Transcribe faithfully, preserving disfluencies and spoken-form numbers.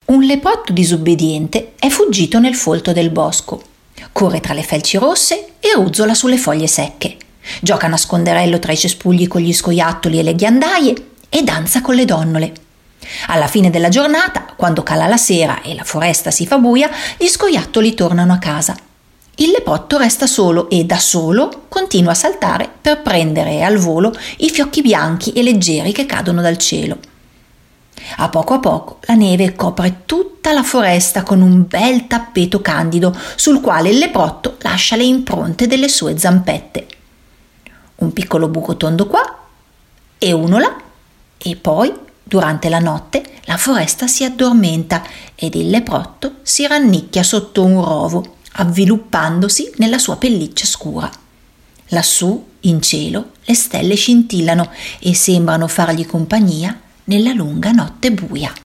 Un leprotto disobbediente è fuggito nel folto del bosco. Corre tra le felci rosse e ruzzola sulle foglie secche. Gioca a nasconderello tra i cespugli con gli scoiattoli e le ghiandaie e danza con le donnole. Alla fine della giornata, quando cala la sera e la foresta si fa buia, gli scoiattoli tornano a casa. Il leprotto resta solo e da solo continua a saltare per prendere al volo i fiocchi bianchi e leggeri che cadono dal cielo. A poco a poco la neve copre tutta la foresta con un bel tappeto candido sul quale il leprotto lascia le impronte delle sue zampette. Un piccolo buco tondo qua e uno là, e poi, durante la notte, la foresta si addormenta ed il leprotto si rannicchia sotto un rovo, avviluppandosi nella sua pelliccia scura. Lassù, in cielo, le stelle scintillano e sembrano fargli compagnia nella lunga notte buia.